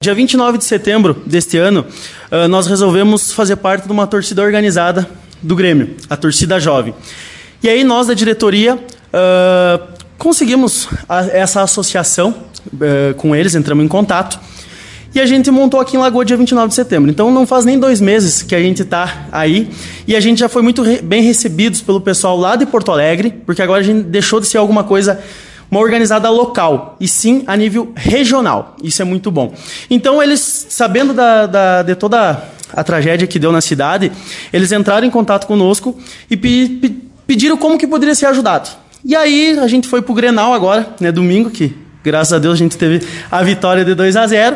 Dia 29 de setembro deste ano, nós resolvemos fazer parte de uma torcida organizada do Grêmio, a Torcida Jovem. E aí nós da diretoria conseguimos essa associação com eles, entramos em contato e a gente montou aqui em Lagoa dia 29 de setembro. Então não faz nem 2 meses que a gente está aí e a gente já foi muito bem recebidos pelo pessoal lá de Porto Alegre, porque agora a gente deixou de ser alguma coisa, uma organizada local, e sim a nível regional. Isso é muito bom. Então eles, sabendo de toda a tragédia que deu na cidade, eles entraram em contato conosco e pediram como que poderia ser ajudado. E aí a gente foi pro Grenal agora, né, domingo, que graças a Deus a gente teve a vitória de 2-0.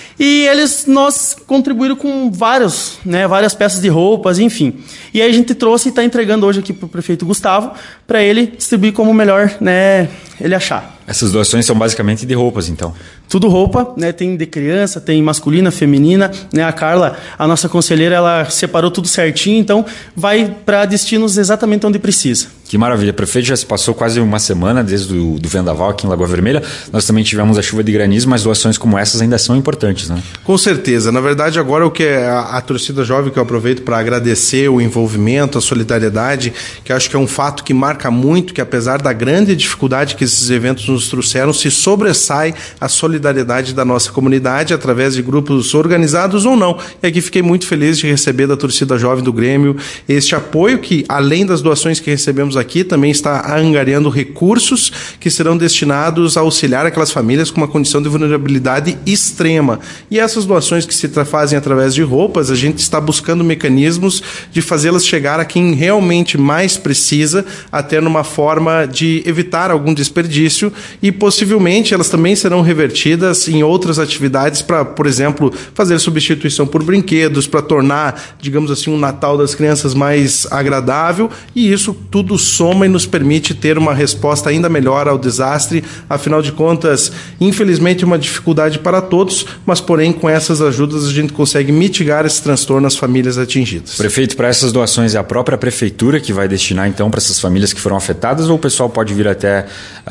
E eles nos contribuíram com várias peças de roupas, enfim. E aí a gente trouxe e está entregando hoje aqui para o prefeito Gustavo, para ele distribuir como melhor, né, ele achar. Essas doações são basicamente de roupas, então? Tudo roupa, né? Tem de criança, tem masculina, feminina, né? A Carla, a nossa conselheira, ela separou tudo certinho, então vai para destinos exatamente onde precisa. Que maravilha. Prefeito, já se passou quase uma semana desde do vendaval aqui em Lagoa Vermelha. Nós também tivemos a chuva de granizo, mas doações como essas ainda são importantes, né? Com certeza. Na verdade, agora o que é a torcida jovem, que eu aproveito para agradecer o envolvimento, a solidariedade, que eu acho que é um fato que marca muito, que apesar da grande dificuldade que esses eventos nos trouxeram, se sobressai a solidariedade da nossa comunidade através de grupos organizados ou não. E aqui fiquei muito feliz de receber da torcida jovem do Grêmio este apoio que, além das doações que recebemos aqui, também está angariando recursos que serão destinados a auxiliar aquelas famílias com uma condição de vulnerabilidade extrema. E essas doações que se fazem através de roupas, a gente está buscando mecanismos de fazê-las chegar a quem realmente mais precisa, até numa forma de evitar algum desperdício, e possivelmente elas também serão revertidas em outras atividades para, por exemplo, fazer substituição por brinquedos, para tornar, digamos assim, um Natal das crianças mais agradável, e isso tudo soma e nos permite ter uma resposta ainda melhor ao desastre. Afinal de contas, infelizmente é uma dificuldade para todos, mas porém com essas ajudas a gente consegue mitigar esse transtorno nas famílias atingidas. Prefeito, para essas doações é a própria prefeitura que vai destinar então para essas famílias que foram afetadas, ou o pessoal pode vir até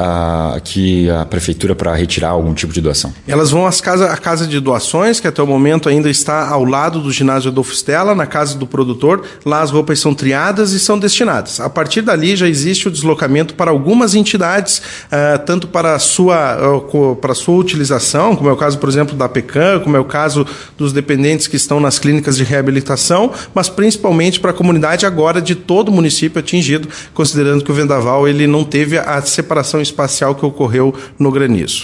aqui a prefeitura para retirar algum tipo de doação? Elas vão à casa de doações, que até o momento ainda está ao lado do ginásio Adolfo Stella, na casa do produtor. Lá as roupas são triadas e são destinadas. A partir dali já existe o deslocamento para algumas entidades, tanto para a sua utilização, como é o caso, por exemplo, da PECAM, como é o caso dos dependentes que estão nas clínicas de reabilitação, mas principalmente para a comunidade agora de todo o município atingido, considerando que o vendaval ele não teve a separação espacial que ocorreu no granizo.